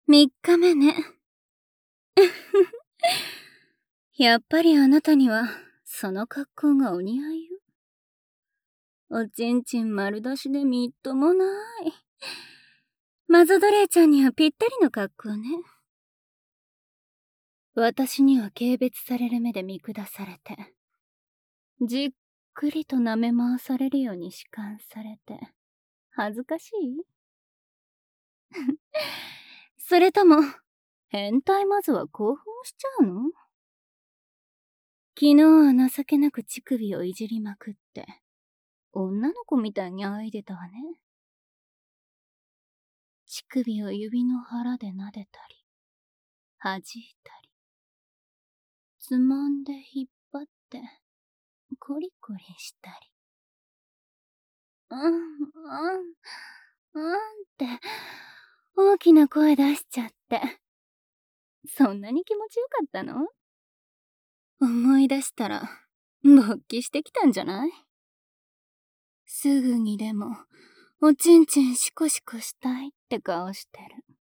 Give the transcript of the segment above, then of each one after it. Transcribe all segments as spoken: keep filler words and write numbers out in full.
みっかめね。やっぱりあなたにはその格好がお似合いよ。おちんちん丸出しでみっともない。マゾドレーちゃんにはぴったりの格好ね。私には軽蔑される目で見下されて、じっくりと舐め回されるように弛緩されて、恥ずかしい？それとも、変態まずは興奮しちゃうの？昨日は情けなく乳首をいじりまくって、女の子みたいにあいでたわね。乳首を指の腹で撫でたり、弾いたり、つまんで引っ張って、コリコリしたり。うん、うん、うんって、大きな声出しちゃって。そんなに気持ちよかったの？思い出したら、勃起してきたんじゃない？すぐにでも、おちんちんシコシコしたいって顔して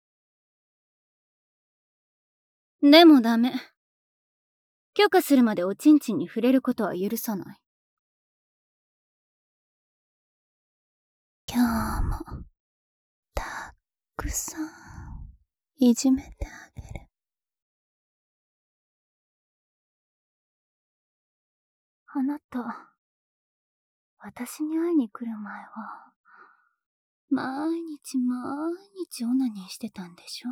る。でもダメ。許可するまでおちんちんに触れることは許さない。今日も、たくさん、いじめてあげる。あなた、私に会いに来る前は、毎日毎日オナニーしてたんでしょ？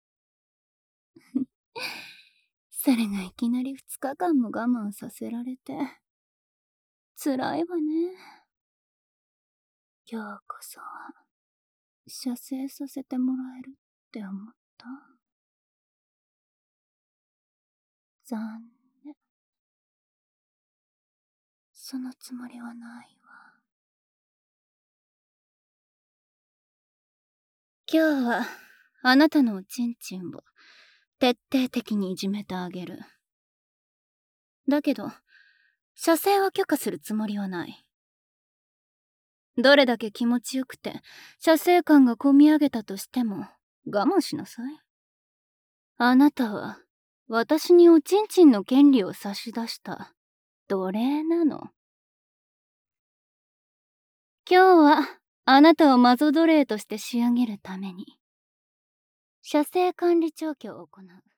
それがいきなり二日間も我慢させられて、辛いわね。今日こそは、射精させてもらえるって思った？残念。そのつもりはないわ。今日は、あなたのおちんちんを、徹底的にいじめてあげる。だけど、射精は許可するつもりはない。どれだけ気持ちよくて、射精感がこみ上げたとしても、我慢しなさい。あなたは、私におちんちんの権利を差し出した、奴隷なの。今日は、あなたをマゾ奴隷として仕上げるために、射精管理調教を行う。